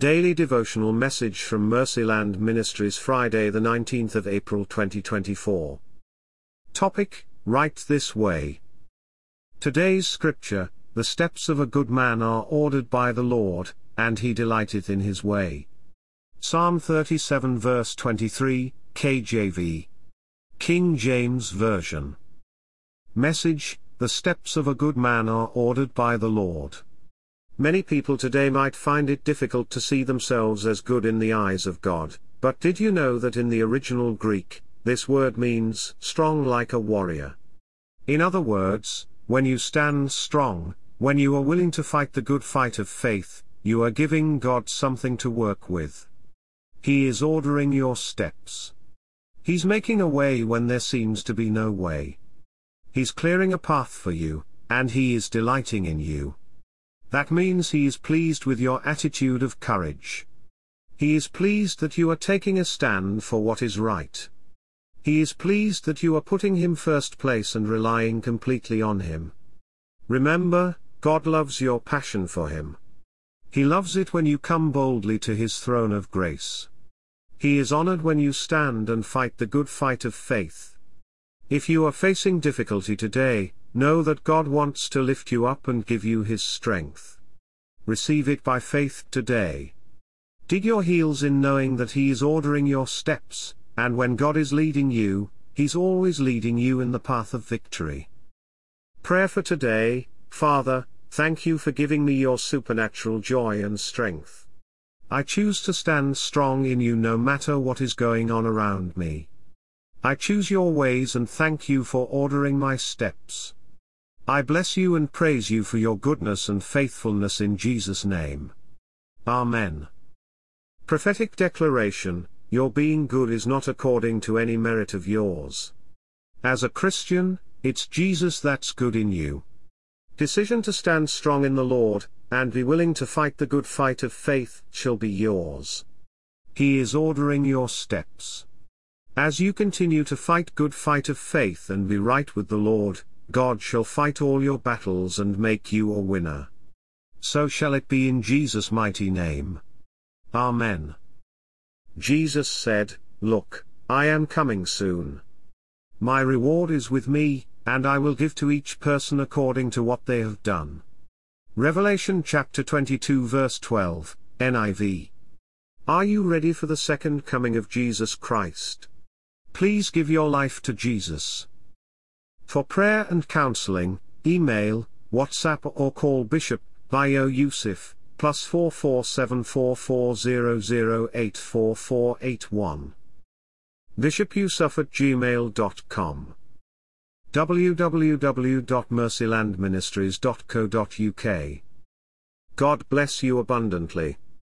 Daily devotional message from Mercyland Ministries, Friday the 19th of April 2024. Topic: Right this way. Today's scripture: the steps of a good man are ordered by the Lord, and he delighteth in his way. Psalm 37 verse 23, KJV. King James Version. Message: the steps of a good man are ordered by the Lord. Many people today might find it difficult to see themselves as good in the eyes of God, but did you know that in the original Greek, this word means strong like a warrior? In other words, when you stand strong, when you are willing to fight the good fight of faith, you are giving God something to work with. He is ordering your steps. He's making a way when there seems to be no way. He's clearing a path for you, and he is delighting in you. That means he is pleased with your attitude of courage. He is pleased that you are taking a stand for what is right. He is pleased that you are putting him first place and relying completely on him. Remember, God loves your passion for him. He loves it when you come boldly to his throne of grace. He is honored when you stand and fight the good fight of faith. If you are facing difficulty today, know that God wants to lift you up and give you his strength. Receive it by faith today. Dig your heels in knowing that he is ordering your steps, and when God is leading you, he's always leading you in the path of victory. Prayer for today: Father, thank you for giving me your supernatural joy and strength. I choose to stand strong in you no matter what is going on around me. I choose your ways and thank you for ordering my steps. I bless you and praise you for your goodness and faithfulness in Jesus' name. Amen. Prophetic declaration: your being good is not according to any merit of yours. As a Christian, it's Jesus that's good in you. Decision to stand strong in the Lord, and be willing to fight the good fight of faith, shall be yours. He is ordering your steps. As you continue to fight good fight of faith and be right with the Lord, God shall fight all your battles and make you a winner. So shall it be in Jesus' mighty name. Amen. Jesus said, "Look, I am coming soon. My reward is with me, and I will give to each person according to what they have done." Revelation chapter 22 verse 12, NIV. Are you ready for the second coming of Jesus Christ? Please give your life to Jesus. For prayer and counseling, email, WhatsApp or call Bishop Bayo Yusuf, +447440084481. bishopyusuf@gmail.com. www.mercylandministries.co.uk. God bless you abundantly.